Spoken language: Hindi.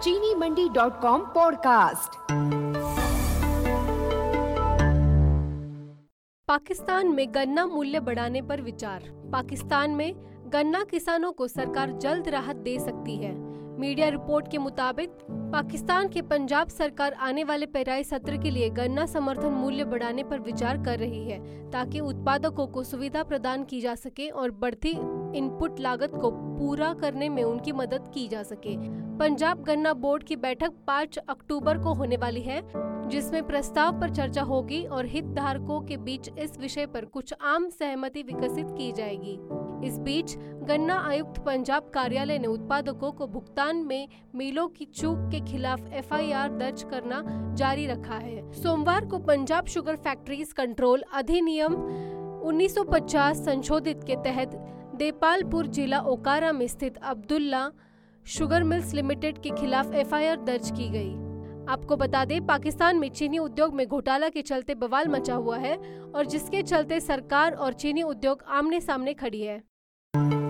चीनी मंडी.com पॉडकास्ट। पाकिस्तान में गन्ना मूल्य बढ़ाने पर विचार। पाकिस्तान में गन्ना किसानों को सरकार जल्द राहत दे सकती है। मीडिया रिपोर्ट के मुताबिक पाकिस्तान के पंजाब सरकार आने वाले पेराई सत्र के लिए गन्ना समर्थन मूल्य बढ़ाने पर विचार कर रही है, ताकि उत्पादकों को सुविधा प्रदान की जा सके और बढ़ती इनपुट लागत को पूरा करने में उनकी मदद की जा सके। पंजाब गन्ना बोर्ड की बैठक 5 अक्टूबर को होने वाली है, जिसमें प्रस्ताव पर चर्चा होगी और हितधारकों के बीच इस विषय पर कुछ आम सहमति विकसित की जाएगी। इस बीच गन्ना आयुक्त पंजाब कार्यालय ने उत्पादकों को भुगतान में मिलों की चूक के खिलाफ FIR दर्ज करना जारी रखा है। सोमवार को पंजाब शुगर फैक्ट्रीज कंट्रोल अधिनियम 1950 संशोधित के तहत देपालपुर जिला ओकारा में स्थित अब्दुल्ला शुगर मिल्स लिमिटेड के खिलाफ FIR दर्ज की गई। आपको बता दें, पाकिस्तान में चीनी उद्योग में घोटाला के चलते बवाल मचा हुआ है और जिसके चलते सरकार और चीनी उद्योग आमने सामने खड़ी है।